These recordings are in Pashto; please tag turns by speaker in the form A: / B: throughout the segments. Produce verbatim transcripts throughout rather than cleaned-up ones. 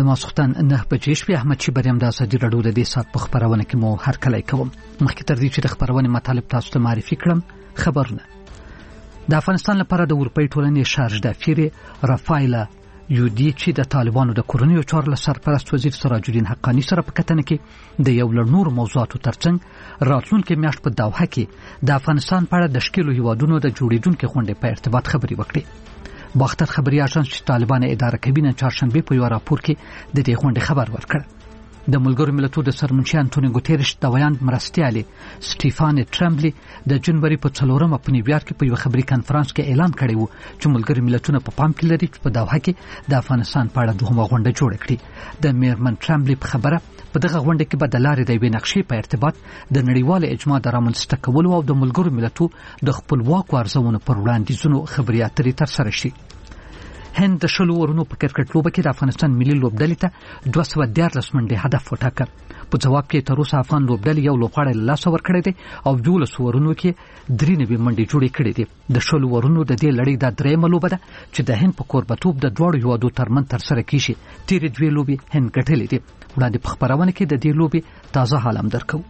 A: ماسختن نه بجې شوې. احمد شي بریم د ازادي راډیو د دې سات په خبرونه کې مو هر کله کوم. مخکې تر دې چې د خبرونه مطالب تاسو ته معرفي کړم، خبرونه د افغانستان لپاره د اروپאי ټولنې شارژ د فیر رافایلا یودی چې د طالبانو د کورنیو چارو سرپرست وزیر سراج الدین حقانی سره په کتنه کې د یو لړ نور موضوعاتو ترڅنګ راتلونکي میاشت په دوحه کې د افغانستان په اړه د شکلو هیوادونو د جوړیدونکو غونډې په ارتباط خبري وکړي. باختر خبري اژانس چې طالبان اداره کوي نن چهارشنبه په یو راپور کې د دې غونډې خبر ورکړ. د ملګرو ملتونو د سرمنشي انټونی ګوتيرش د ویاند مرستيالي سټيفان ټرمبلي د جنوري په څلورمه په نیویارک کې په یو خبري کانفرنس کې اعلان کړی وو چې ملګرو ملتونو په پام کې لري چې په دوحه کې د افغانستان په اړه دوهمه غونډه جوړه کړي. د میرمن ټرمبلي په خبره په دغه غونډه کې به د لارې د یوې نقشې په ارتباط د نړیوال اجماع د رامنځته کولو او د ملګرو ملتونو د خپلواکو ارزونو پر وړاندیزونو خبري اترې ترسره شي. هند د شلو ورونو په کرکټ لوبه کې د افغانستان ملي لوبډلې ته دوه سوه دیارلس منډې هدف وټاکه. په جواب کې تر اوسه افغان لوبډلې یو لوبغاړی له لاسه ورکړی دی او دولس ورونو کې درې نوي منډې جوړې کړې دي. د شلو ورونو د دې لړۍ د درېیمه لوبه ده چې د هند په کوربتوب د دواړو هیوادو ترمنځ ترسره کیږي. تیرې دوې لوبې هند ګټلې دي. وړاندې په خبرونه کې د دې لوبې تازه حال هم درکو.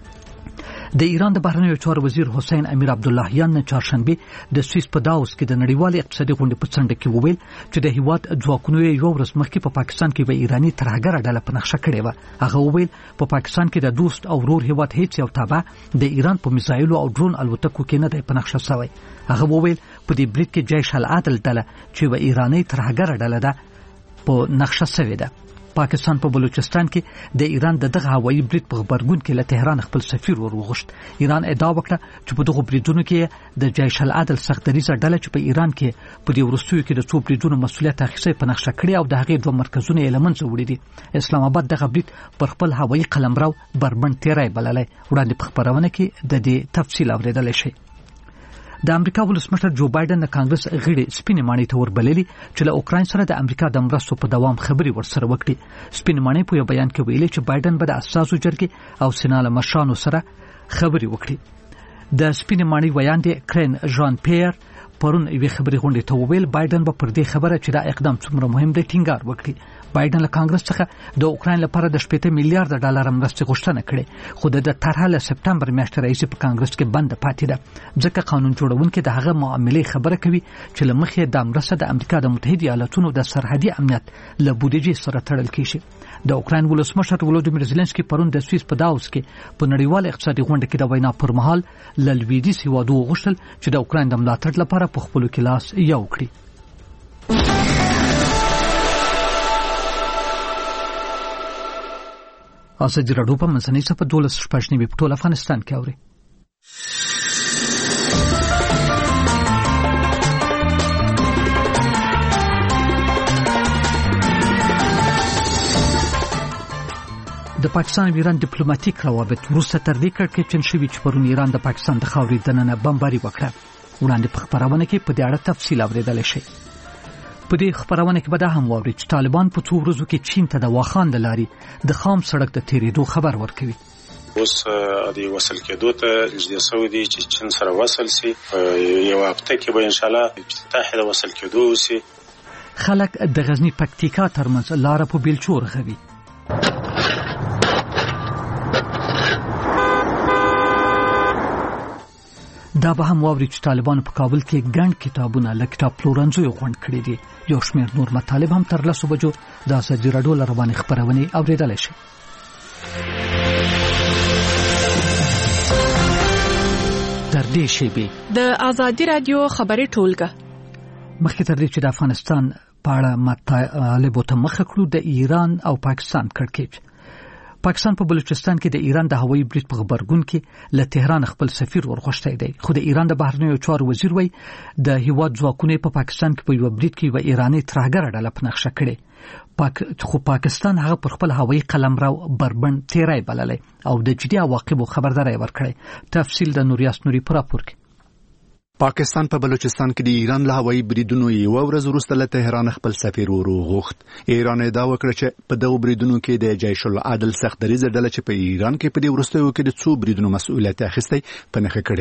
A: د ایران د بهرنیو چارو وزیر حسین امیر عبداللهیان نن چهارشنبه د سویس په داوس کې د نړیوال اقتصادي غونډې په څنډه کې وویل چې د هیواد ځواکونو یو ورځ مخکې په پاکستان کې به ایرانی ترهګره ډله په نقشه کړې و. هغه وویل په پاکستان کې د دوست او ورور هیواد هیڅ یو تابع د ایران په میزایلو او ډرون الوتکو کې نه دی په نقشه شوی. هغه وویل په دې برید کې جیش العدل ډله چې و ایرانی ترهګره ډله ده په نقشه شوی ده. پاکستان په بلوچستان کې د ایران د دغه هوایي برید په خبرګون کې له تهران خپل سفیر ور وغوښت. ایران ادعا وکړه چې په دغه بریدونو کې د جیش العدل سختدریزه ډله چې په ایران کې په دې وروستیو کې د څو بریدونو مسؤلیت اخیستی په نقشه کړی او د هغې دوه مرکزونه یې له منځه وړي دي. اسلام آباد دغه برید پر خپل هوایي قلمرو بربند تیری بللی. وړاندې په خبرونه کې د دې تفصیل اورېدلی شئ. د امریکا ولسمشر جو بایدن د کانګرس غړي سپینې ماڼۍ ته وربللي چې له اوکراین سره د امریکا د مرستو په دوام خبري ورسره وکړي. سپینې ماڼۍ په یو بیان کې ویلي چې بایدن به د اساسو جرګې او سنا له مشرانو سره خبري وکړي. د سپینې ماڼۍ ویاند کرین ژان پیر پرون یوې خبري غونډې ته وویل بایدن به پر دې خبره چې دا اقدام څومره مهم دی ټینګار وکړي. بایدن له کانګرس څخه د اوکراین لپاره د شپږ میلیارډ ډالر مرستې غوښتنه کړې خو د طرحه له سپټمبر میاشتې راهیسې په کانګرس کې بند پاتې ده ځکه قانون جوړونکي د هغه معاملې خبره کوي چې له مخې د مرسته د امریکا د متحده ایالاتونو د سرحدي امنیت له بودیجې سره تړل کیږي. د اوکراین ولسمشر ولودیمیر زيلنسکي پرون د سویس په داوس کې په نړیوال اقتصادي غونډه کې د وینا پر مهال له لویدیځ هیوادو وغوښتل چې د اوکراین د ملاتړ لپاره په خپلو کې لاس یو کړي. ازادي راډیو په منځنۍ صفحه دولس شپږ نیمې په ټول افغانستان کې اوري. د پاکستان او ایران ډیپلوماټیک روابط وروسته تر دې کړکېچن شوي چې پرون ایران د پاکستان د خاورې دننه بمباري وکړه. وړاندې په خبرونه کې په دې اړه تفصیل اورېدلی شئ. په دې خبرونه کې به دا هم واورئ چې طالبان په څو ورځو کې چین ته د واخان د لارې د خام سړک د تېرېدو خبر ورکوي.
B: اوس د وصل کېدو ته نږدې شوی دی چې چین سره وصل سي. یو هفته کې به انشاءالله افتتاح د وصل کېدو وسي.
A: خلک د غزني پکتیکا ترمنځ لاره په بیلچو رغوي. دا به هم واوري چې طالبان په کابل کې ګڼ کتابونه له کتاب پلورنځیو غونډ کړي دي. یو شمېر نور مطالب هم تر لسو بجو د ازادي راډیو له روانې خپرونې اورېدلی شي. تر دې شیبې
C: د ازادي راډیو خبري ټولګه
A: مخکې تر دې چې د افغانستان په اړه مطالبو ته مخه کړو د ایران او پاکستان کړکېچ. پاکستان په بلوچستان کې د ایران د هوایي برید په خبرګون کې له تهران خپل سفیر ورغوښتی دی خو د ایران د بهرنیو چارو وزیر وایي د هیواد ځواکونه په پاکستان کې په یو برید کې یوه ایراني ترهګره ډله په نقشه کړې. پاک خو پاکستان هغه پر خپل هوایي قلمرو بربند تیری بللی او د جدي عواقبو خبرداری ورکړی. تفصیل د نوریاس نوري په راپور کې.
D: پاکستان په بلوچستان کې د ایران له هوایي بریدونو یو ورځ وروسته له تهران خپل سفیر وروغوښت. ایران ادعا وکړه چې په دغو بریدونو کې د جیش العدل سختدریزه ډله چې په ایران کې په دې وروستیو کې د څو بریدونو مسؤلیت اخیستی په نښه کړې وه.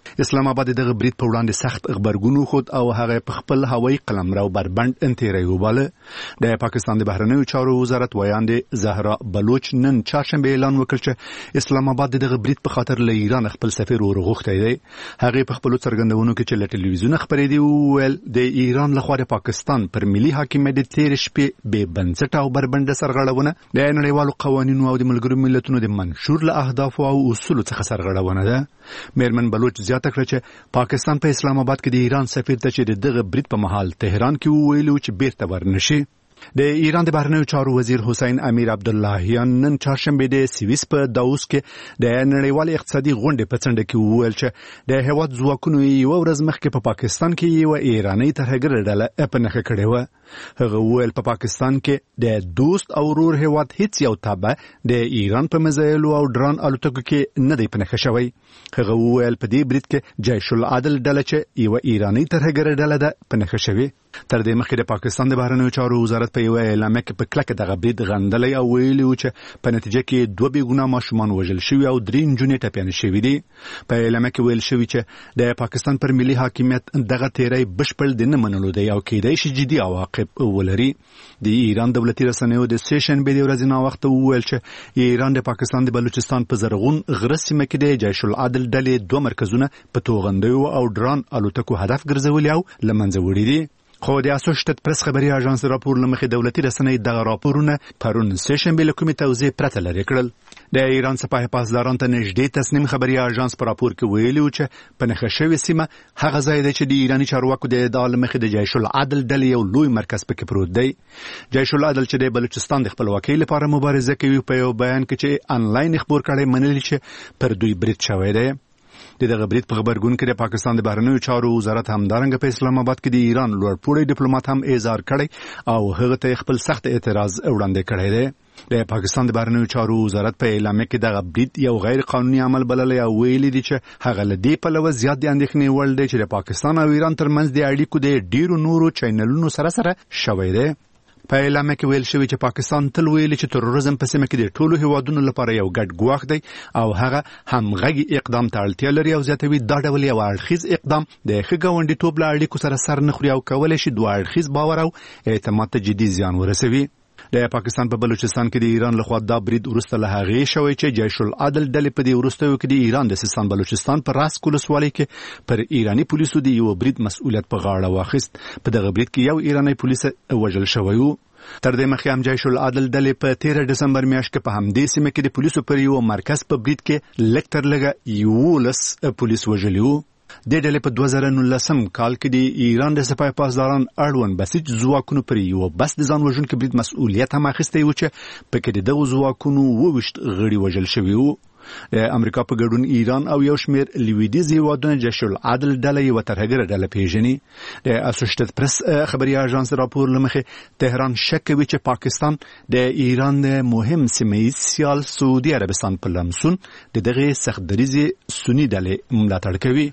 D: اسلام آباد دغه برید په وړاندې سخت خبرګون وښود او هغه په خپل هوایي قلمرو بربند انتیری وباله. د پاکستان د بهرنیو چارو وزارت ویاندې زهرا بلوچ نن چهارشنبه اعلان وکړ چې اسلام آباد دغه برید په خاطر له ایران خپل سفیر ورغوښتی دی. هغه په خپل څرګندونو کې چې له ټلویزیون خبرې دی ویل د ایران لخوا د پاکستان پر ملي حاکمیت د تیر شپې بې بنسټه او بربند سرغړونه د نړیوالو قوانینو او د ملګرو ملتونو د منشور له اهدافو او اصولو څخه سرغړونه ده. میرمن بلوچ زیاته کړه چې پاکستان په اسلام آباد کې د ایران سفیر ته چې دغه برید په محل تهران کې ویلو چې بیرته ورنشي. د ایران د بهرنیو چارو وزیر حسین امیر عبداللهیان نن چهارشنبه د سویس په داووس کې د نړیوال اقتصادي غونډې په څنډه کې وویل چې د هیواد ځواکونو یو ورځ مخکې په پاکستان کې یو ایرانی ترهګر ډله په نښه کړې و. هغه وویل په پاکستان کې د دوست او ورور هیواد هیڅ یو تابع د ایران په میزایلو او ډرون الوتکو کې نه دی په نښه شوی. هغه وویل په دې برید کې جیش العدل ډله چې یو ایرانی ترهګر ډله ده په نښه شوی. تر دې مخکې د پاکستان د بهرنیو چارو وزارت په یو اعلامیه کې په کلکه دغه برید غندلی او ویلي و چې په نتیجه کې دوه بېګناه ماشومان وژل شوي او درې نجونې ټپیانې شوي دي. په اعلامیه کې ویل شوي چې د پاکستان پر ملي حاکمیت دغه تیری بشپړ د نه منلو دی او کېدای شي جدي عواقب ولري. د ایران دولتي رسنیو د سه شنبې د ورځې ناوخته وویل چې ایران د پاکستان د بلوچستان په زرغون غره سیمه کې د جیش العدل ډلې دوه مرکزونه په توغندیو او ډرون الوتکو هدف ګرځولي او له منځه وړي دي. خو د اسوشییټډ پریس خبري اژانس راپور لمخې دولتي رسنۍ دغه راپورونه پرون سه شنبه له کومې توضیح پرته لري کړل. د ایران سپاه پاسداران ته نږدې تصنیم خبري اژانس په راپور کې ویلي و چې په نښه شوې سیمه هغه ځای دی چې د ایراني چارواکو د ادعا له مخې د جیش العدل ډلې یو لوی مرکز پکې پروت دی. جیش العدل چې د بلوچستان د خپلواکۍ لپاره مبارزه کوي په یو بیان کې چې انلاین خبر کړي منلي چې پر دوی برید شوی دی. د دغه برید په خبرګون کې د پاکستان د بهرنیو چارو وزارت همدارنګه په اسلام آباد کې د ایران لوړپوړی ډیپلوماټ هم اظهار کړی او هغه ته خپل سخت اعتراض وړاندې کړی دی. د پاکستان د بهرنیو چارو وزارت په اعلامیه کې دغه برید یو غیر قانوني عمل بللی او ویلي دي چې هغه له دې پلوه زیات د اندېښنې وړ دی چې د پاکستان او ایران ترمنځ د اړیکو د ډیرو نورو چینلونو سره سره شوی دی. په اعلامیه کې ویل شوی چې پاکستان تل ویلي چې تروریزم په سیمه کې د ټولو هیوادونو لپاره یو ګډ ګواښ دی او هغه همغږي اقدام ته اړتیا لري او زیاتوي دا ډول یو اړخیز اقدام د ښه ګاونډیتوب له اړیکو سره سر نه خوري او کولی شي دوه اړخیز باور او اعتماد ته جدي زیان ورسوي. د پاکستان په بلوچستان کې د ایران لخوا دا برید وروسته له هغې شوی چې جیش العدل ډلې په دې وروستیو کې د ایران د سیستان بلوچستان په راسک ولسوالۍ کې پر ایراني پولیسو د یو برید مسؤلیت په غاړه واخیست. په دغه برید کې یو ایرانی پولیس وژل شوی و. تر دې مخکې هم جیش العدل ډلې په تیره ډسمبر میاشت کې په همدې سیمه کې د پولیسو پر یو مرکز په برید کې لږ تر لږه یولس پولیس وژلي وو. د ډلې په دوه زره نولسم کال کې د ایران د سپاه پاسداران اړوند بسیج ځواکونو پر یو بس د ځان وژونکي برید مسؤلیت هم اخیستی و چې پکې د دغو ځواکونو اووه ویشت غړي وژل شوي وو. د امریکا په ګډون ایران او یو شمېر لویدیځ هیوادونه جیش العدل ډله یوه ترهګره ډله پیژني. د اسوشییټډ پریس خبري اژانس راپور له مخې تهران شک کوي چې پاکستان د ایران د مهم سیمه ییز سیال سعودي عربستان په لمسون د دغه سخت دریځې سني ډلې ملاتړ کوي.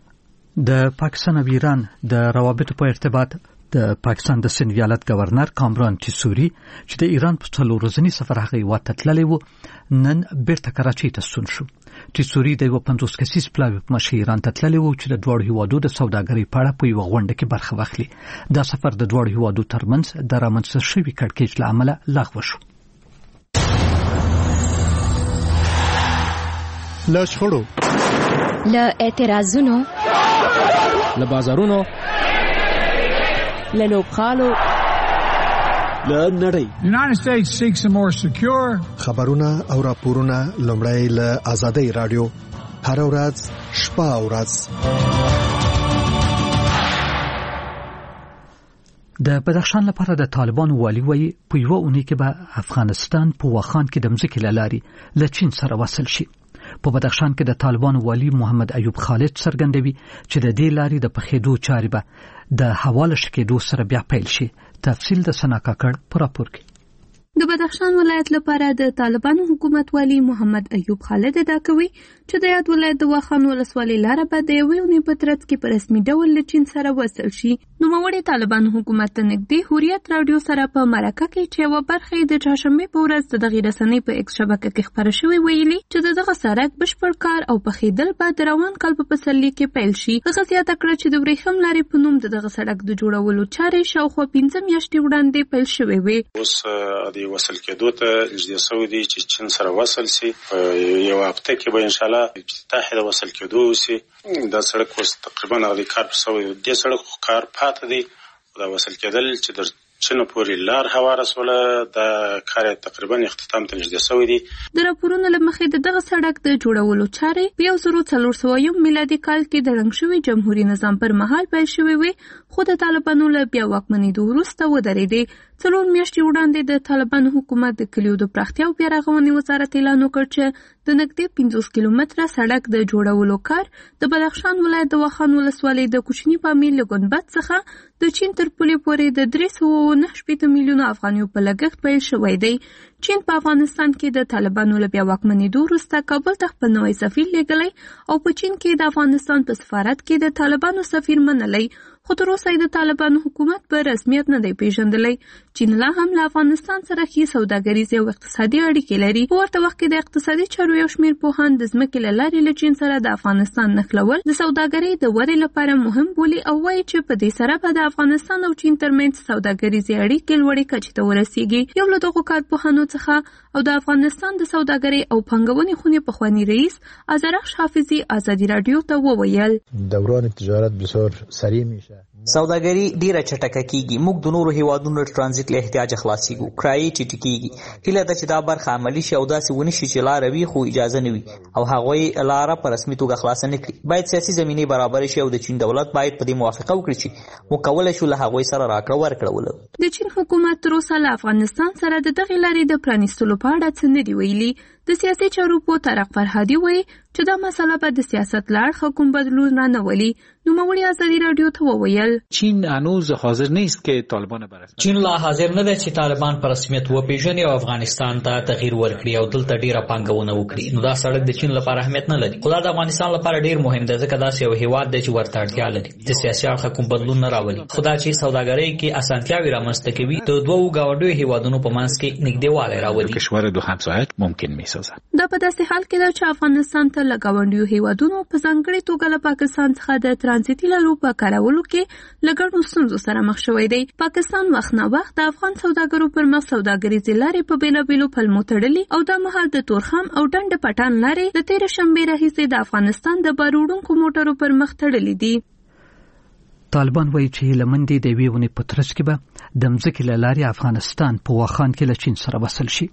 A: د پاکستان او ایران د روابطو په ارتباط د پاکستان د سند ایالت گورنر کامران ټیسوري چې د ایران په څلور ورځني سفر هغه هیواد ته تللی و نن بیرته کراچۍ ته ستون شو. ټیسوري د یو پنځوس کسیز پلاوي په مشر ایران ته تللی و چې د دواړو هیوادو د سوداګرۍ په اړه په یوه غونډه کې برخه واخلي. دا سفر د دواړو هیوادو ترمنځ د رامنځته شوي کړکېچ له امله لغوه شو.
D: له شخړو،
E: له اعتراضونو،
F: له بازارونو،
C: له لوبغالو،
F: له نړۍ.
G: The United States seeks a more secure.
H: خبرونه او راپورونه لومړی له آزادۍ رادیو هر ورځ شپه او ورځ.
A: د بدخشان لپاره د طالبانو والي وایي په یوه اونۍ کې به افغانستان په واخان کې د مځکې له لارې له چین سره وصل شي. په بدخشان کې د طالبانو والي محمد ایوب خالد څرګندوي چې د دې لارې د پخېدو چارې به د حواله شکېدو سره بیا پیل شي. تفصیل د سنا کاکړ په راپور کې.
E: د بدخشان ولایت لپاره د طالبانو حکومت والی محمد ایوب خالد ادعا کوي چې د یاد ولایت د واخان ولسوالۍ لاره به د یوې اونۍ په ترڅ کې په رسمي ډول له چین سره وصل شي. نوموړي طالبانو حکومت ته نږدې حریت راډیو سره په مرکه کې چې یوه برخه یې د چهارشنبې په ورځ د دغې رسنۍ په ایکس شبکه کې خپره شوې ویلي چې د دغه سړک بشپړ کار او پخېدل به د روان کال په پسرلي کې پیل شي. هغه زیاته کړه چې د ورېښم لارې په نوم د دغه سړک د جوړولو چارې شاوخوا پنځه میاشتې وړاندې پیل شوې وې.
B: اوس د وصل کېدو ته نږدې سوی دی چې چین سره وصل سي. یو هفته کې به انشاءالله افتتاح د وصل کېدو وسي. دا سړک اوس تقریبا هغه کار په سوی دی. دې سړک کار پاته دی. دا وصل کېدل چې در چین پورې لار هواره سوله دا کار تقریبا اختتام ته نږدې سوی دی.
E: د راپورونو له مخې د دغه سړک د جوړولو چارې په یو زر څلور سوه یو میلادي کال کې د ړنګ شوي جمهوري نظام پر مهال پیل شوې وې، خو د طالبانو له بیا واکمنېدو وروسته ودرېدې. څلور میاشتې وړاندې د طالبانو حکومت د کلیو د پراختیا او بیا رغونې وزارت اعلان وکړ چې د نږدې پنځوس کیلومتره سړک د جوړولو کار د بدخشان ولایت د واخان ولسوالۍ د کوچني پامیر له ګنبد څخه د چین تر پولې پورې د درې سوه نهه شپېته میلیونو افغانیو په لګښت پیل شوی دی. چین په افغانستان کې د طالبانو له بیا واکمنېدو وروسته کابل ته خپل نوی سفیر لیږلی او په چین کې د افغانستان په سفارت کې د طالبانو سفیر منلی، خو تر اوسه د طالبانو حکومت په رسمیت نه دی پیژندلی. چین لا هم له افغانستان سره ښې سوداګریزې او اقتصادي اړیکې لري. په ورته وخت کې د اقتصادي چارو یو شمېر پوهان د ځمکې له لارې له چین سره د افغانستان نښلول د سوداګرۍ د ودې لپاره مهم بولي او وایي چې په دې سره به د افغانستان او چین ترمنځ سوداګریزې اړیکې لوړې کچې ته ورسیږي. یو له دغو کارپوهانو څخه او د افغانستان د سوداګرۍ او پانګونې خونې پخوانی رئیس آذرخش حافظي ازادي راډیو ته وویل
I: دوران تجارت بسیار سریع میشه.
J: سوداګري ډیره چټکه کیږي. موږ د نورو هیوادونو ترانزیت له احتیاج خلاصيږو. کرایې ټیټ کیږي. هیله ده چې دا برخه عملي شي او داسې ونشي چې لاره وي خو اجازه نه وي او هغوی لاره په رسمي توګه خلاصه نه کړي. باید سیاسي زمینې برابر شي او د چین دولت باید په دې موافقه وکړي چې موږ کولی شو له هغوی سره راکړه ورکړه ولرو.
E: د چین حکومت تر اوسه له افغانستان سره د دغې لارې د پرانیستلو په اړه څه نه دي ویلي. د سیاسي چارو په طارق فرهادي وایي چې دا مسله به د سیاست له اړخه کوم بدلون رانولي. نوموړي ازادي راډیو ته وویل
K: چین هنوز حاضر نیست که طالبان برسمت
L: چین لا حاضر نه ده چې طالبان په رسمیت وپیژني او افغانستان ته تغییر ورکړي او دلته ډیره پانګونه وکړي. نو دا سړک د چین لپاره اهمیت نه لري، خو دا د افغانستان لپاره ډیر مهم دی ځکه دا یو هیواد دی چې ورته اړتیا لري. د سیاسي اړخه کوم بدلون نه راولي، خو دا چې سوداګرۍ کې اسانتیاوې رامنځته کوي د دوو ګاونډیو هیوادونو په منځ کې نږدېوالی راولي.
K: کشور دو همسایت ممکن میسازد.
E: دا په داسې حال کې ده چې افغانستان ته له ګاونډیو هیوادونو په ځانګړې توګه له پاکستان څخه د ترانزیتي لارو په کارولو کې له ګڼو ستونزو سره مخ شوی دی. پاکستان وخت نه وخت د افغان سوداګرو پر مخ سوداګریزې لارې په بېلابېلو پلمو تړلي او دا مهال د تورخم او ډنډ پټان لارې د تېرې شنبې راهیسې د افغانستان د بار وړونکو موټرو پر مخ تړلي دي.
A: طالبان وایي چې لمندې د یوې ونې په ترڅ کې به د مځکې له لارې افغانستان په واخان کې له چین سره وصل شي.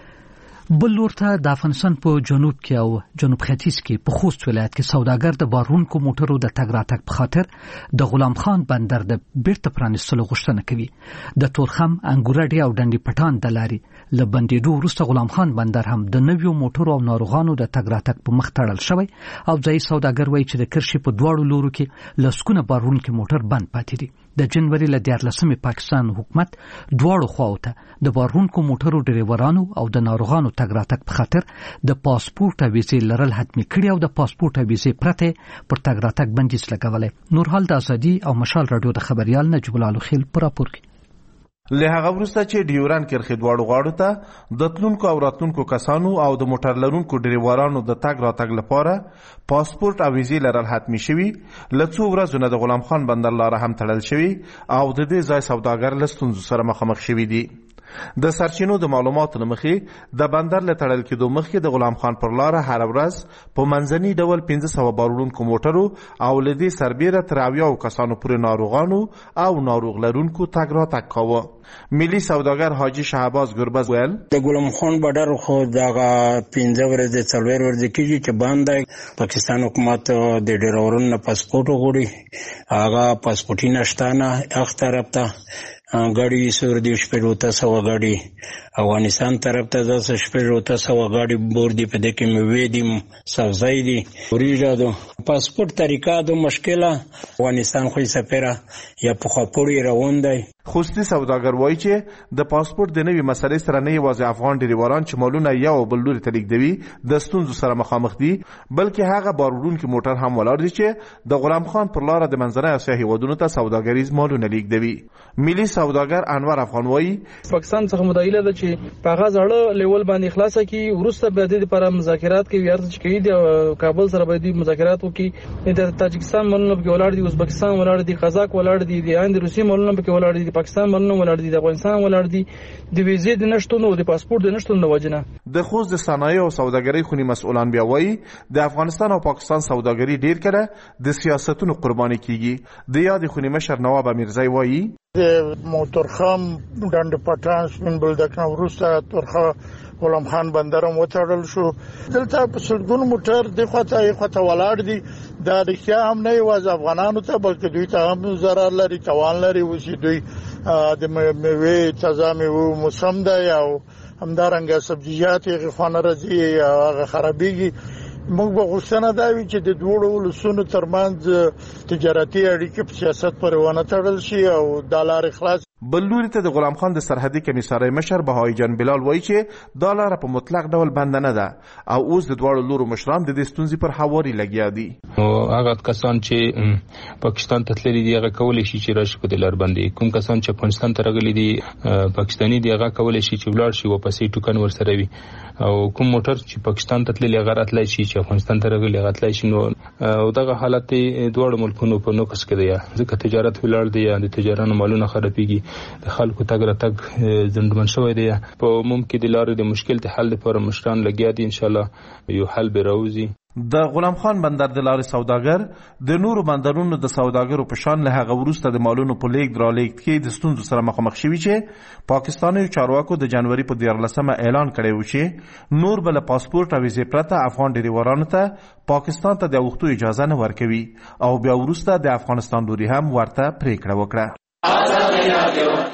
A: بل لور ته د افغانستان په جنوب کې او جنوب ختیځ کې په خوست ولایت کې سوداګر د بارونکو موټرو د تګ راتګ په خاطر د غلام خان بندر د بیرته پرانیستلو غوښتنه کوي. د تورخم، انګورډي او ډنډي پټان د لارې له بندېدو وروسته غلام خان بندر هم د نویو موټرو او ناروغانو د تګ راتګ په مخ تړل شوی او ځایي سوداګر وایي چې د کرښې په دواړو لورو کې لسګونه بارونکي موټر بند پاتې دي. د جنوري له دیارلسمې پاکستان حکومت دواړو خواو ته د بارونکو موټرو ډریورانو او د ناروغانو تګ راتګ په خاطر د پاسپورت او ویزې لرل حتمي کړي او د پاسپورت او ویزې پرته پر تګ راتګ بندیز لګولی. نورحال د ازادي او مشال راډیو د خبريال نجیب الله خیل پر راپور کوي.
M: له هغه وروسته چې ډیوران کرخې دواړو غاړو ته د تلونکو او راتلونکو کسانو او د موټر لرونکو ډریورانو د تګ راتګ لپاره پاسپورت او ویزې لرل حتمي شوي، له څو ورځو نه د غلام خان بندر لاره هم تړل شوي او د دې ځای سوداګر له ستونزو سره مخامخ شوي دي. د سرچینو د معلوماتو له مخې د بندر له تړل کېدو مخکې د غلام خان پر لاره هره ورځ په منځني ډول پنځه سوه بار وړونکو موټرو او له دې سربیره تر اویاو کسانو پورې ناروغانو او ناروغ لرونکو تګ راتګ کاوه. ملي سوداګر حاجي شهباز ګربز ویل
N: د غلام خان بندر خو دغه پنځه ورځې څلور ورځې کېږي چې بند دی. پاکستان حکومت د ډریورانو نه پاسپورټ وغواړي، هغه پاسپورټ نشته نه. هغه طرف ته ګاډي سور دی شپږ اوته سوه ګاډي، افغانستان طرف ته داسې شپږ اوته سوه ګاډي بور دي، په دې کې میوې دي، سبزۍ دي، وریجه ده. پاسپورټ طریقه ده مشکله. افغانستان خو یې سفیره یا پخوا پورې روان دی.
M: خوستي سوداګر وایي چې د پاسپورت د نوي مسلې سره نه یوازې افغان ډریوران چې مالونه یو بل لوري ته لیږدوي د ستونزو سره مخامخ دي، بلکې هغه بار وړونکي موټر هم ولاړ دي چې د غلام خان پر لاره د منځنۍ اسیا هیوادونو ته سوداګریز مالونه لیږدوي. ملي سوداګر انور افغان وایي
O: پاکستان څخه مدعیله ده چې په هغه ځړه لیول باندې خلاصه کی ورسته به د لپاره مذاکرات کوي، ارزش کوي د کابل سره به د مذاکرات وکړي، د تاجکستان مالونه په ولاړ دي، ازبکستان ولاړ دي، قزاق ولاړ دي، د هند روسي مالونه په ولاړ دي، پاکستان مالونه ولاړ دي، د افغانستان ولاړ دي، د ویزې د نشټون او د پاسپورت د نشټون د وجنه.
M: د خوست د صنایع او سوداګرۍ خونی مسؤلان بیا وایي د افغانستان او پاکستان سوداګري ډیر کړه د سیاستونو قرباني کیږي. د یاد خونی مشر نواب امیرزای وایي
P: د موټرخم ډنډ پټان سپین بلدک نو ورسته ترخه غلام خان بندرم وتړل شو. دلته په سلګونو موټر د خواته یې خواته ولاړ دي. دا رښتیا هم نه یوازې افغانانو ته بلکې دوی ته هم ضرر لري، توان لري. اوس دوی د میوې تازه میوه موسم دی او همدارنګه سبزیجات یې خوانه راځي هغه خرابېږي. موږ به غوښتنه دا وي چې د دوړو ولسونو ترمنځ تجارتي اړیکې په سیاست پورې ونه تړل شي او د لارې خلاص.
M: بل لوري ته د غلام خان د سرحدي کمیسارۍ مشر بهائی جان بلال وایي چې دا لاره په مطلق ډول بند نه ده او اوس د دواړو لورو مشران د دې ستونزې پر هواري لګیا دي.
Q: هغه کسان چې پاکستان ته تللي دي هغه کولی شي چې راشي په دې لار باندې، کوم کسان چې افغانستان ته راغلي دي پاکستاني دي هغه کولی شي چې ولاړ شي واپسې ټوکن ورسره وي، او کوم موټر چې پاکستان ته تللي هغه راتلای شي چې افغانستان ته راغلي هغه تلای شي. نو او دغه حالت دواړو ملکونو په نوکس کې دی، ځکه تجارت ولاړ دی، د تجارانو مالونه خرابېږي، د خلکو تګ راتګ زندمن شوی دی. په عموم کې د لارې د مشکل د حل لپاره مشران لګیا دي، ان شاء الله یو حل به راوځي.
M: د غلام خان بندر د لارې سوداګر د نورو بندرونو د سوداګرو په شان له هغه وروسته د مالونو په لیږد رالېږد کې د ستونزو سره مخامخ شوي چې پاکستاني چارواکو د جنوري په دیارلسمه اعلان کړی و چې نور به له پاسپورت او ویزې پرته افغان ډریورانو ته پاکستان ته د اوښتو اجازه نه ورکوي، او بیا وروسته د افغانستان لوري هم ورته پریکړه وکړه.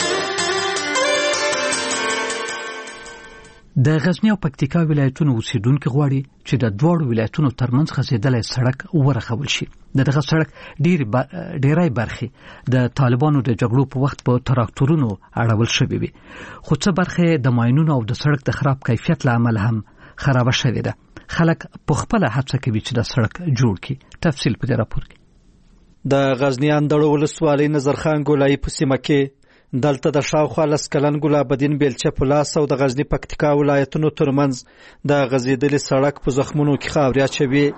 A: د غزنی او پکتیکا ولایتونو اوسیدونکو غواړي چې د دوړو ولایتونو ترمنځ غځېدلې سړک ورخول شي. دغه سړک ډیر ډیرای برخه د طالبانو د جګړو په وخت په تراکتورونو اړول شوې وي، خو څه برخه د ماينونو او د سړک د خراب کیفیت لامل هم خراب شوې ده. خلک په خپل هڅه کوي چې د سړک جوړ کړي. تفصیل په دې راپور کې.
R: د غزنی اندړو ولسوالۍ نظرخان ګولای په سیمه کې دلته د شاوخوا لس کلن ګلابدین بیلچه په لاس او د غزنی پکتیکا ولایتونو ترمنځ د غځېدلې سړک په زخمونو کې خاورې اچوي.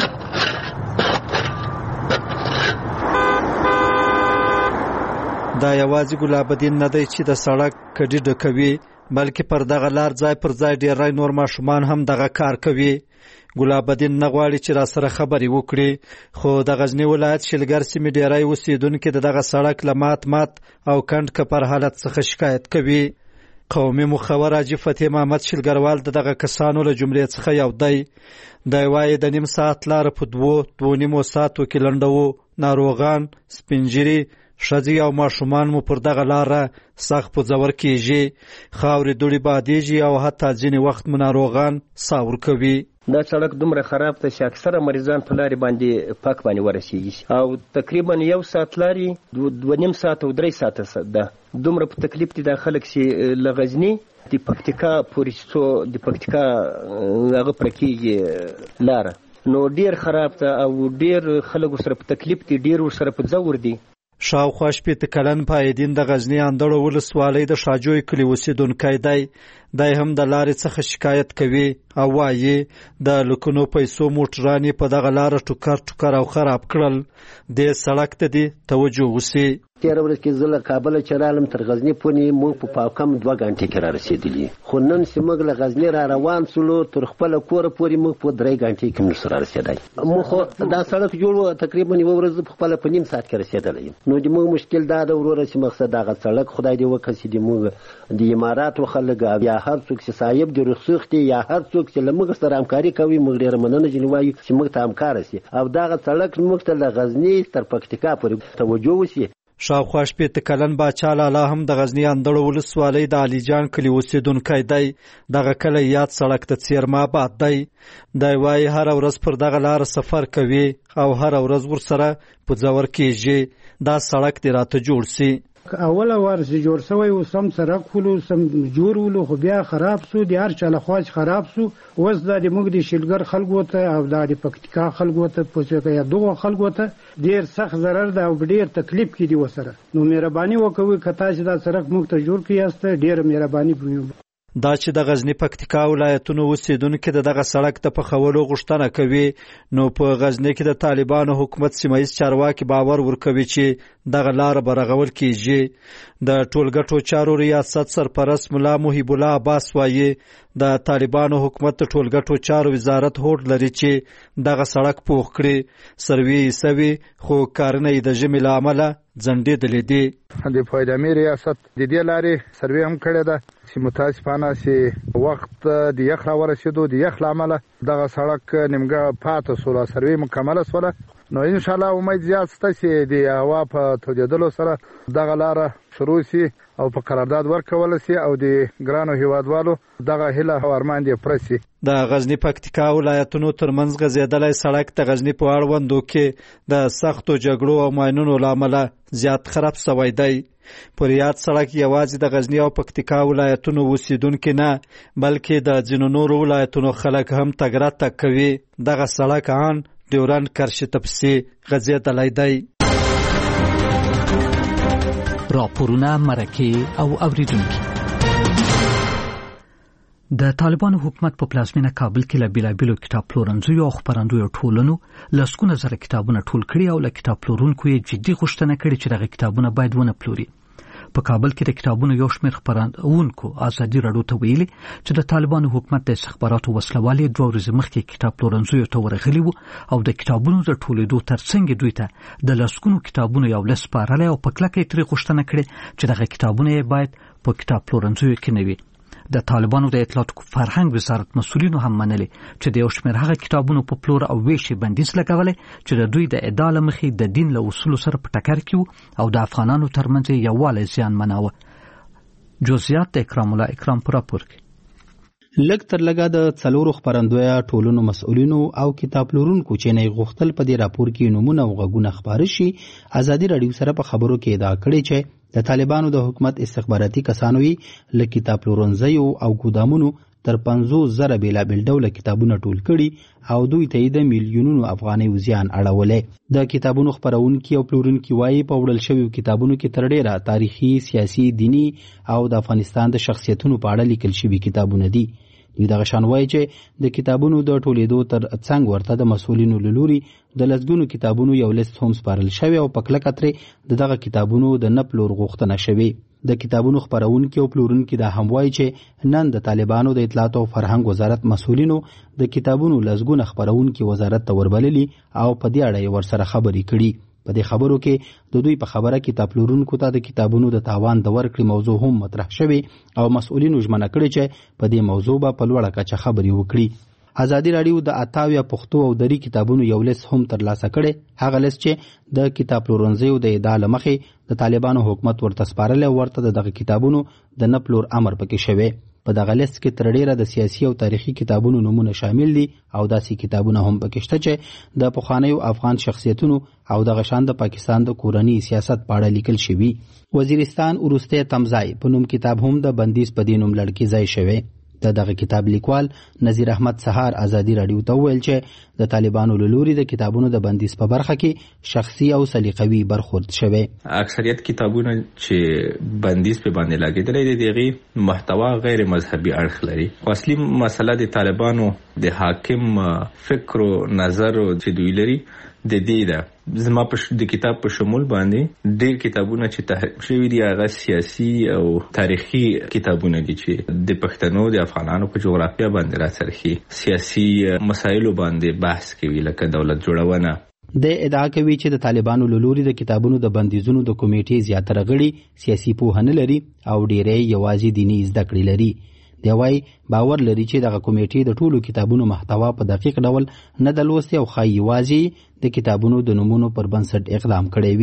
R: دا یوازې ګلابدین نه دی چې د سړک کډي ډکوي، بلکې پر دغه لار ځای پر ځای ډېری نور ماشومان هم دغه کار کوي. ګلابدین نه غواړي چې را سره خبرې وکړي، خو د غزنی ولایت شلګر سیمې ډېری اوسیدونکي د دغه سړک له مات مات او کند کپر حالت څخه شکایت کوي. قومي مخور حاجي فتح محمد شلګروال د دغه کسانو له جملې څخه یو دی. دی وایي د نیم ساعت لاره په دوو دوو نیمو ساعتو کې لنډوو، ناروغان، سپینجیري، ښځې او ماشومان مو پر دغه لاره سخت په ځور کېږي. خاورې دوړې بادېږي او حتی ځینې وخت مو ناروغان ساه ورکوي.
S: دا سړک دومره خراب ته چې اکثره مریضان په لارې باندې پاک باندې ورسیږي او تقریبا یو ساعت لارې دوه نیم ساعت او درې ساعته ده. دومره په تکلیف دي دا خلک چې له غزني د پکتیکا پورې څو د پکتیکا هغه پر کېږي لاره، نو ډیر خراب ته او ډیر خلک سره په تکلیف دي، ډیر سره په ځور دي.
R: شاوخوا شپېته کلن پایدین د غزنی اندړو ولسوالۍ د شاجوی کلي اوسیدونکی دی. دی هم د لارې څخه شکایت کوي او وایي د لکونو پیسو موټران په دغه لاره ټوکر ټوکر او خراب کړل. دې سړک ته دې توجه وشي.
T: تېره ورځ کې زه له کابله چې رالم تر غزني پورې موږ په پاکم دوه غنټې کې را رسېدلي، خو نن چې موږ له غزني را روان سولو تر خپله کوره پورې موږ په درې غنټې کې نشو را رسېدی. موږ خو دا سړک جوړ و تقریبا یوه ورځ په خپله په نیم ساعت کې رسېدلی یم. نو د موږ مشکل دا ده وروره چې مقصد دغه سړک خدای دې وکړي چې د موږ د اماراتو خلک یا هر څوک چې صاحب د رخصوخ دي یا هر څوک چې له موږ سره همکاري کوي، موږ ډېره مننه ځینې وایو چې موږ ته همکاره شي او دغه سړک موږ ته له غزني تر پکتیکا پورې توجه وشي.
R: شاوخوا شپېته کلن باچا لالا هم د غزنی اندړو ولسوالۍ د علیجان کلي اوسیدونکی دی. دغه کلی یاد سړک د څیرما آباد دی. دی وایي هره ورځ پر دغه لاره سفر کوي او هره ورځ ورسره په ځور کېږي. دا سړک دې راته جوړ سي.
U: اوله ورسې جوړ شوی و سم سړک ولو سم جوړ ولو خو بیا خراب سو د هر چا له خواج خراب سو اوس دا د موږ د شلګر خلکو ته او دا د پکتیکا خلکو ته پوسه یا دغه خلکو ته ډیر سخت ضرر ده او ډیر تکلیف کې دی وسره نو مهرباني وکوي کته چې دا سړک موږ ته جوړ کیاست ډیر مهرباني وکوي
R: دا چې د غزنی پکتیکا ولایتونو اوسیدونکو د دغه سړک ته په خولو غوښتنه کوي نو په غزنی کې د طالبانو حکومت سیمایي چارواکي باور ورکوي چې دغه لار برغول کیږي د ټولګټو چارو ریاست سرپرست مولا محیب الله عباس وایي د طالبانو حکومت د ټولګټو چارو وزارت هوډ لري چې دغه سړک پوخ کړي سروي سوي خو کارنه د جمی لامل ځنډې دلې دي
I: د فایدامي ریاست د دې لارې سروي هم کړی ده چې متاسفانه چې وخت د یخ را ورسېدو د یخ لامل دغه سړک نیمګه پاتې سوله سروي مکمله سوله نو ان شاء الله امید زیات شته چې د هوا په تودېدلو سره دغه لاره شروع شي او په قرارداد ورکول شي او د ګرانو هیوادوالو دغه هیله او ارمان دې پوره شي.
R: د غزنی پکتیکا ولایتونو ترمنځ غځېدلی سړک د غزنی په اړوندو کې د سختو جګړو او ماینونو له امله زیات خراب شوی دی. پر یاد سړک یوازې د غزنی او پکتیکا ولایتونو اوسیدونکو نه بلکې د ځینو نورو ولایتونو خلک هم تګ راتګ کوي. دغه سړک ان ډیورنډ کرښې ته پسې غځېدلی دی.
A: راپورونه مرکه او اوریدونکي د طالبانو حکومت په پلازمینه کابل کې له بیلابیلو کتاب پلورنځیو او خپرندویو ټولنو لسګونه زره کتابونه ټول کړي او له کتاب پلورونکو یې جدي غوښتنه کړې چې دغه کتابونه باید ونه پلوري. په کابل کې د کتابونو یو شمېر خپرندوونکو ازادي راډیو ته ویلي چې د طالبانو حکومت د استخباراتو وسلوالۍ دوه ورځې مخکې کتاب پلورنځیو ته ورغلي وو او د کتابونو د ټولېدو ترڅنګ دوی ته د لسګونو کتابونو یو لس سپارلی او په کلکه یې ترې غوښتنه کړې چې دغه کتابونه یې باید په کتاب پلورنځیو کې نه وي. د طالبانو د اطلاعاتو فرهنګ وزارت مسؤلینو هم منلي چې د یو شمېر هغه کتابونو په پلور او ویش بندیز لګولی چې د دوی د ادعا له مخې د دین له اصولو سره په ټکر کې وو او د افغانانو ترمنځ یووالی زیانمناوه. جزئیات د اکرام الله اکرام په راپور کې.
V: لږ تر لږه د څلورو خپرندویه ټولنو مسؤلینو او کتاب پلورونکو چې نه غوښتل په دې راپور کې نومونه او غږونه خپاره شي ازادي راډیو سره په خبرو کې ادعا کړې چې د طالبانو د حکومت استخباراتي کسانو یې له کتاب پلورنځیو او ګودامونو تر پنځوس زره بېلابېل ډوله کتابونه ټول کړي او دوی ته یې د میلیونونو افغانیو زیان اړولی. د کتابونو خپرونکي او پلورونکي وایي په وړل شویو کتابونو کې تر ډېره تاریخي سیاسي دیني او د افغانستان د شخصیتونو په اړه لیکل شوي کتابونه دي. دوی دغه شان وایي چې د کتابونو د ټولېدو تر څنګ ورته د مسؤلینو له لوري د لسګونو کتابونو یو لیست هم سپارل شوی او په کلکه ترې د دغه کتابونو د نه پلور غوښتنه شوې. د کتابونو خپرونکي او پلورونکي دا هم وایي چې نن د طالبانو د اطلاعات او فرهنګ وزارت مسؤلینو د کتابونو لسګونه خپرونکي وزارت ته وربللي او په دې اړه یې ورسره خبرې کړي. په دې خبرو کې د دوی په خبره کتاب پلورونکو ته د کتابونو د تاوان د ورکړې موضوع هم مطرح شوې او مسؤلینو ژمنه کړې چې په دې موضوع به په لوړه کچه خبرې وکړي. ازادي راډیو د اتاویا پښتو او دري کتابونو یو لیست هم ترلاسه کړي. هغه لیست چې د کتاب پلورنځیو د ادعا له مخې د طالبانو حکومت ورته سپارلی ورته د دغه کتابونو د نه پلور امر پکې شوی. په دغه لیست کې تر ډېره د سیاسي او تاریخي کتابونو نومونه شامل دي او داسې کتابونه هم پکې شته چې د پخوانیو افغان شخصیتونو او دغه شان د پاکستان د کورني سیاست په اړه لیکل شوي. وزیرستان وروستی تمځای په نوم کتاب هم د بندیز په دې نوم لړ کې ځای شوی. د دغه کتاب لیکوال نذیر احمد سهار ازادي راډیو ته وویل چې د طالبانو له لوري د کتابونو د بندیز په برخه کې شخصي او سلیقوي برخورد شوی.
Q: اکثریت کتابونه چې بندیز په باندې لګیدلې دي دغه محتوا غیر مذهبي اړخ لري. اصلي مسله د طالبانو د حاکم فکر او نظر چې دوی لري د دې ده. زما په د کتاب په شمول باندې ډېر کتابونه چې تحریف شوي دي هغه سیاسي او تاریخي کتابونه دي چې د پښتنو د افغانانو په جغرافیه باندې راڅرخي سیاسي مسایلو باندې بحث کوي لکه دولت جوړونه.
V: د ادعا کوي چې د طالبانو له لوري د کتابونو د بندیزونو د کمیټې زیاتره غړي سیاسي پوهه نه لري او ډېری یوازې دیني زده کړې لري. دی وايي باور لري چې دغه کمیټې د ټولو کتابونو محتوا په دقیق ډول نه د لوستي او ښایي یوازې د کتابونو د نومونو پر بنسټ اقدام کړی وي.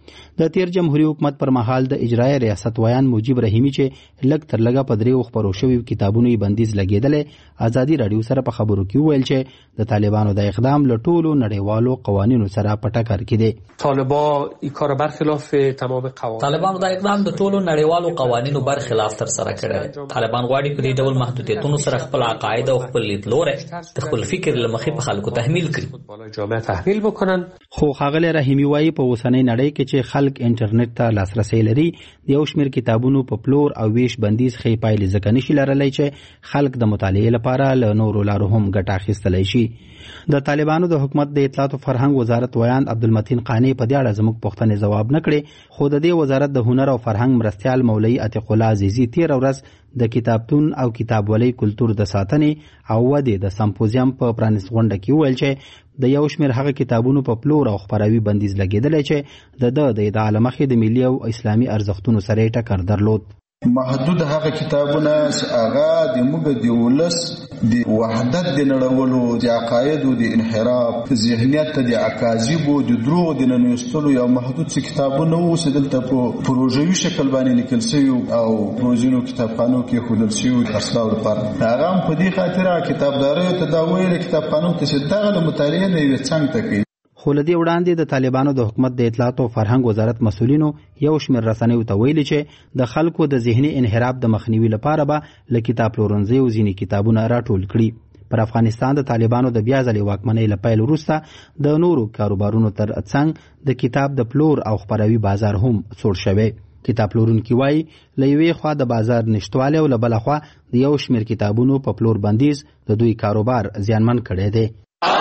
V: د تیر جمهوریت حکومت پر مهال د اجرایي ریاست ویان مجيب رحیمی چې لږ تر لږه په دریو خبرو شوی کتابونو یې بندیز لګیدل ازادي رادیو سره په خبرو کې ویل چې د طالبانو د اقدام له ټولو نړیوالو قوانینو سره په ټکر کې دي.
C: طالبان این کار برخلاف تمام قوانین
L: طالبانو د اقدام د ټولو نړیوالو قوانینو برخلاف تر سره کړی. طالبان غواړي په دې ډول محدودیتونو سره خپل عقاید او خپل لیدلوري د خپل فکر لمخې په خلکو تحمیل کړي.
C: جامعه تحمیل بکنن.
V: خو ښاغلی رحیمی وایي په اوسنۍ نړۍ کې چې خلک انټرنیټ ته لاسرسی لري د یو شمېر کتابونو په پلور او ویش بندیز ښې پایلې ځکه نشي لرلی چې خلک د مطالعې لپاره له نورو لارو هم ګټه اخیستلی شي. د طالبانو د حکومت د اطلاعات او فرهنګ وزارت ویان عبدالمتین قانی په دې اړه زموږ پوښتنې ځواب نه کړې، خو د دې وزارت د هنر او فرهنګ مرستیال مولوي عتیق الله عزیزي تېره ورځ د کتابتون او کتابولۍ کلتور د ساتنې او ودې د سمپوزیم په پرانیست غونډه کې وویل چې د یو شمېر هغه کتابونو په پلور او خپراوي بندیز لګېدلی چې د ده د ادعا له مخې د ملي او اسلامي ارزښتونو سره یې ټکر درلود.
D: محدود هغه کتابونه چې هغه د موږ د ولس د وحدت د نړولو د عقایدو د انحراف ذهنیت ته د اکاذیبو د دروغ د ننویستلو یو محدود څه کتابونه وو چې دلته په پروژوي شکل باندې لیکل شوي او پروژینو کتابخانو کې ښودل شوي د خرڅلاو لپاره. هغه هم په دې خاطره کتابداریو ته دا ویل کتابخانو ته چې دغه د مطالعې نه یوې څنګ ته کوي.
V: خو له دې وړاندې د طالبانو د حکومت د اطلاعات او فرهنګ وزارت مسؤلینو یو شمېر رسنیو ته ویلي چې د خلکو د ذهني انحراف د مخنیوي لپاره به له کتاب پلورنځیو ځینې کتابونه راټول کړي. پر افغانستان د طالبانو د بیا ځلې واکمنۍ له پیل وروسته د نورو کاروبارونو تر څنګ د کتاب د پلور او خپراوي بازار هم سوړ شوی. کتاب پلورونکي وایي له یوې خوا د بازار نشتوالی او له بله خوا د یو شمېر کتابونو په پلور بندیز د دوی کاروبار زیانمن کړی دی.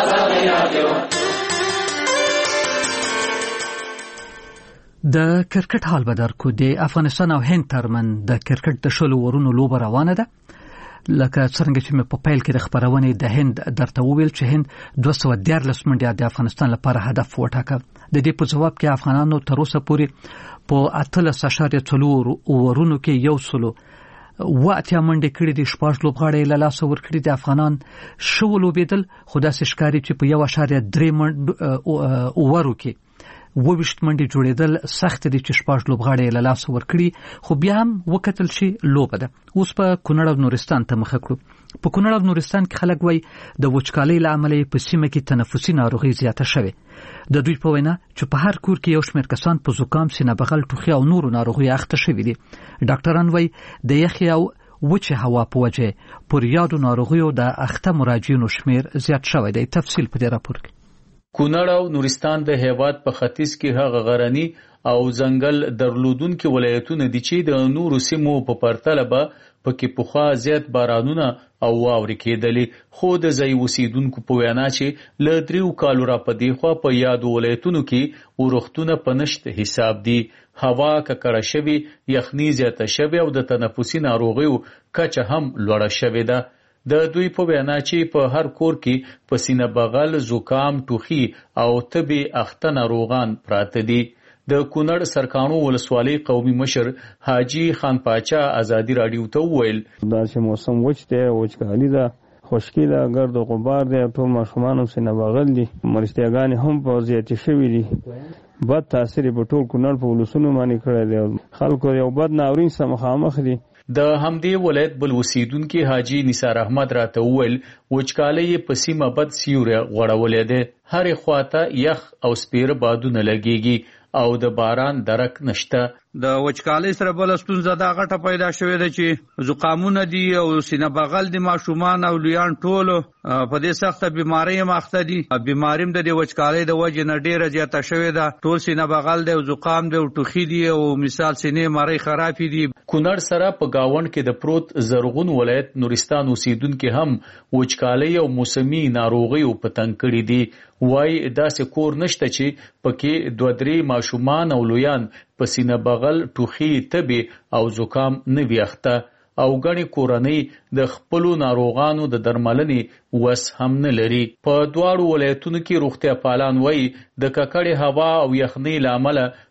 A: د کرکټ حال به درکو. د افغانستان او هند ترمن د کرکټ د شلو ورونو لوبه روانه ده. لکه څنګه چې مې په پیل کې د خبرونې د هند درته وویل چې هند دوه سوه دیارلس منډې د افغانستان لپاره هدف وټاکه. د دې په جواب کې افغانانو تر اوسه پورې په اتلس اعشاریه څلور ورونو کې یو سلو اوه اتیا منډې کړي دي. شپږ لوبغاړي له لاسه ورکړي دي. افغانان شو لوبېدل، خو داسې ښکاري چې په یو اعشاریه درې منډ اوورو کې وویشت منډې جوړېدل سخت دي چې شپږ لوبغاړي له لاسه ورکړي. خو بیا هم وکتل شي لوبه ده. اوس په کونړ او نورستان ته مخه کړو. په کونړ او نورستان کې خلک وایي د وچکالۍ له امله په سیمه کې تنفسي ناروغي زیاته شوې. د دوی په وینا چې په هر کور کې یو شمېر کسان په زکام، سینه بغل، ټوخي او نورو ناروغیو اخته شوي دي. ډاکټران وایي د یخې او وچې هوا په وجه پر یادو ناروغیو د اخته مراجعینو شمېر زیات شوی دی. تفصیل په دې راپور کې.
W: کونړ او نورستان د هیواد په ختیځ کې هغه غرني او ځنګل درلودونکي ولایتونه دي چې د نورو سیمو په پرتله به پکې پخوا زیات بارانونه او واورې کېدلې. خو د ځای اوسیدونکو په وینا چې له دریو کالو را په دېخوا په یادو ولایتونو کې اورښتونه په نشت حساب دي. هوا ککړه شوې، یخني زیاته شوې او د تنفسي ناروغیو کچه هم لوړه شوې ده. د دوی په وینا چې په هر کور کې په سینه بغل، زکام، ټوخي او تبې اخته ناروغان پراته دي. د کونړ سرکانو ولسوالۍ قومي مشر حاجی خان پاچا ازادي رادیو ته وویل
X: دا چې موسم وچ دی، وچکالي ده، خشکي ده، ګرد و غبار دی، ټول ماشومان هم سینه بغل دي، مرستیاګانې هم په زیاتې شوي دي. بد تاثیر په ټول کونړ په ولسونو باندې کړی دی. خلکو یو بد ناورین سره مخامخ دي.
W: د همدې ولایت بل اوسیدونکي حاجی نثار احمد راته وویل وچکالۍ په سیمه بد سیوری غوړولی دی. هرې خواته یخ او سپیره بادونه لګیږي او د باران درک نشته.
Y: د وچکالۍ سره بل ستونزه دا غټه پیدا شوې ده چې زکامونه دي او سینه بغل دي. ماشومان او لویان ټول په دې سخته بیماری هم اخته دي. بیماری هم د وچکالۍ د وجې نه ډیره زیاته شوې ده. ټول سینه بغل دی او زکام دی او ټوخي دي او مثال سینې مری خرابې دي.
W: کونړ سره په گاوند کې د پروت زرغون ولایت نورستان اوسیدونکي هم وچکالۍ او موسمي ناروغیو په تنګ کړي دي. وای داسې کور نشته چې پکې دوه درې ماشومان او لویان په سینه بغل، ټوخي، تبې او زکام نه وي اخته او ګڼې کورنۍ د خپلو ناروغانو د درملنې وس هم نه لري. په دواړو ولایتونو کې روغتیا پالان وایي د ککړې هوا او یخنۍ له امله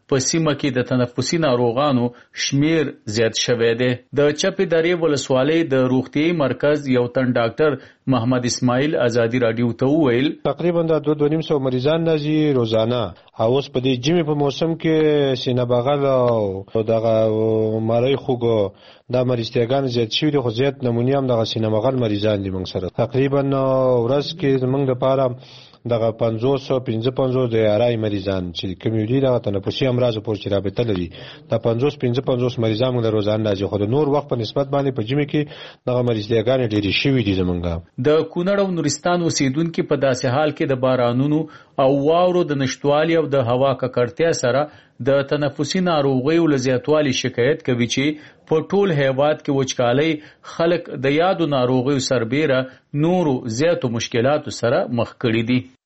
W: په سیمه کې د تنفسي ناروغانو شمیر زیات شوی دی. د چپې درې ولسوالۍ د روغتیايي مرکز یو تن ډاکټر محمد اسماعیل ازادي رادیو ته وویل
B: تقریبا د دوه دوه نیم سو مریضان نازي روزانه او اوس په دې جمی په موسم کې سینه بغل او دغه مړی خوګو دا مریضتیاګان زیات شوي دي خو زیات نمونې هم دغه سینه بغل مریضان دي موږ سره تقریبا ورځ کې زموږ لپاره دغه پنځوس او پنځه پنځوس د آرای مریضان چې کوم دي دغه تنفسي امراض پورې چې رابطه لري د پنځوس پنځه پنځوس مریضان موږ روزانه راځي خو د نور وخت په نسبت باندې په جمی کې دغه مریضتیاګان ډېری شوي دي زمونږ.
W: د کونړ او نورستان اوسیدونکو په داسې حال کې د بارانونو او واورو د نشټوالي او د هوا ککړتیا سره د تنفسي ناروغیو له زیاتوالي شکایت کوي چې په ټول هیواد کې وچکالۍ خلک د یادو ناروغیو سربېره نورو زیاتو مشکلاتو سره مخ کړي دي.